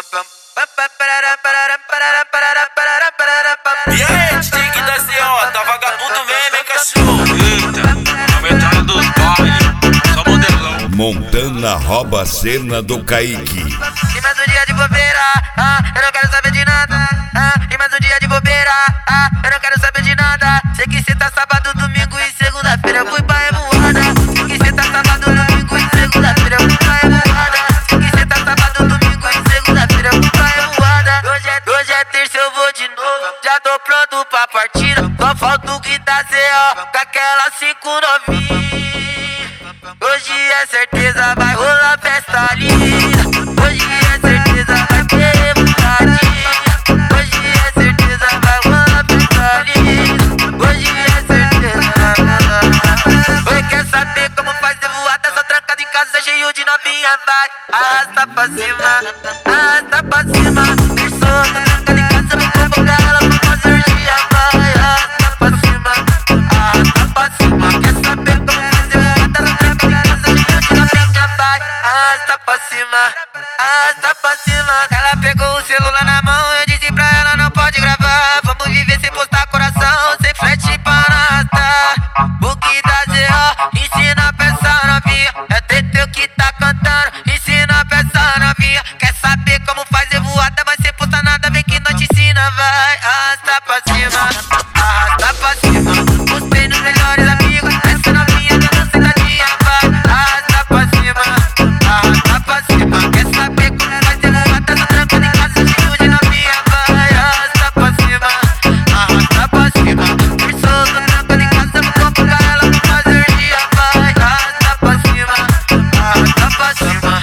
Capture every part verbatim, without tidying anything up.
E aí, tem que dar C O, tá vagabundo mesmo, hein, cachorro? Eita, a metade dos bailes, só modelão. Montana rouba a cena do Kaique. E mais um dia de bobeira, ah, eu não quero saber de nada. Ah, e mais um dia de bobeira, ah, eu não quero saber de nada. Sei que cê tá sábado, domingo e segunda-feira eu fui pra revoada. Sei que cê tá sábado, domingo e segunda-feira eu fui pra revoada. Sei que cê tá sábado, domingo e segunda-feira eu fui pra revoada. Hoje é, hoje é terça, eu vou de novo. Já tô pronto pra partida. Só falta o que dá C O com aquela cinco novinha. Hoje é certeza, vai rolar festa linda. Hoje é certeza, vai ter vontadinha. Hoje é certeza, vai rolar festa linda. Hoje é certeza. Oi, quer saber como faz de voada? Só trancado em casa, cheio de novinha. Vai, arrasta pra cima, arrasta pra cima. Pensou, tô trancado em casa, vou convocar ela pra fazer orgia. Vai, arrasta pra cima, arrasta pra cima. Quer saber como faz de voada? Só trancado em casa, cheio de novinha. Vai, arrasta pra cima, arrasta pra cima. Ela pegou o celular na mão, eu disse pra ela não pode gravar. Vamos viver sem postar coração, sem flash pra arrastar. O que dá C O, ensina pra essa novinha. É Teteu que tá cantando, ensina pra essa novinha. Quer saber como faz revoada, mas sem postar nada, vem que nós te ensina. Vai, arrasta pra cima, arrasta pra cima. Gostei nos melhores amigos, essa novinha dando sentadinha. Vai, arrasta pra cima, arrasta pra cima. Quer saber como faz revoada, só trancado em casa, cheio de novinha. Vai, arrasta pra cima, arrasta pra cima. Pensou, tô trancado em casa, vou convocar ela pra fazer dia. Vai, arrasta pra cima, arrasta pra cima.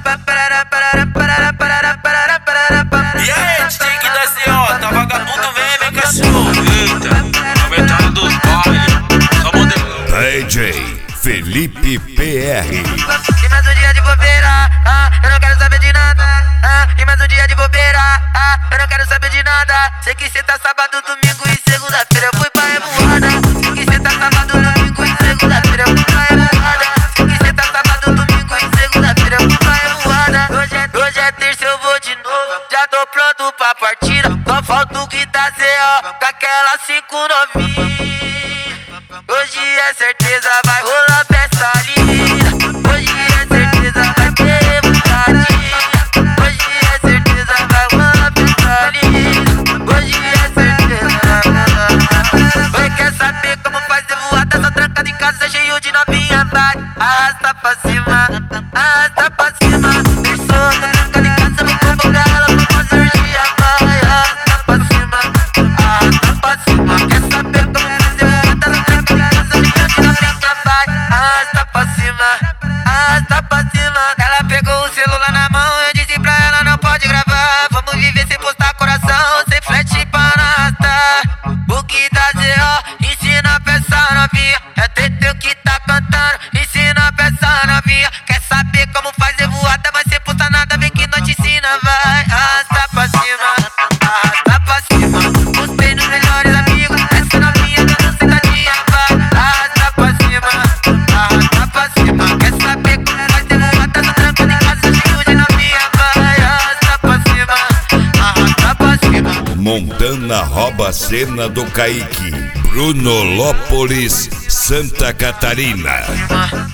E aí, tem que dar C O, tá vagabundo mesmo, hein, cachorro? Eita, a metade dos bailes, só modelão. D J Felipe P R. E mais um dia de bobeira, ah, eu não quero saber de nada. Ah, e mais um dia de bobeira, ah, eu não quero saber de nada. Sei que cê tá sábado, domingo e segunda-feira eu fui pra revoada. Sei que cê tá sábado, domingo e segunda-feira eu fui pra revoada. Sei que cê tá sábado, domingo e segunda-feira eu fui pra revoada. Hoje é, hoje é terça, eu vou de novo. Já tô pronto pra partida. Só falta o que dá C O com aquela cinco novinha. Hoje é certeza, vai rolar festa linda. Hoje é certeza, vai ter vontadinha. Hoje é certeza, vai rolar festa linda. Hoje é certeza. Oi, quer saber como faz de voada? Só trancado em casa, cheio de novinha. Vai, arrasta pra cima, arrasta pra cima. Pensou, tô trancado em casa, vou convocar ela pra fazer orgia. Vai, arrasta pra cima, arrasta pra cima. Quer saber como faz de voada? Só trancado em casa, cheio de novinha. Vai, arrasta pra cima, arrasta pra cima. Ela pegou o celular na mão, eu disse pra ela não pode gravar. Vamos viver sem postar coração, sem flash pra arrastar. O que dá C O, ensina pra essa novinha. É Teteu que tá cantando, ensina pra essa novinha. Quer saber como faz revoada, mas sem postar nada, vem que nós te ensina. Vai, arrasta pra cima, arrasta pra cima. Gostei nos melhores amigos, essa novinha dando sentadinha. Vai, arrasta pra cima, arrasta pra cima. Quer saber como faz revoada, só trancado em casa, cheio de novinha. Vai, arrasta pra cima, arrasta pra cima. Montana rouba a cena do Kaique. Brunolópolis, Santa Catarina.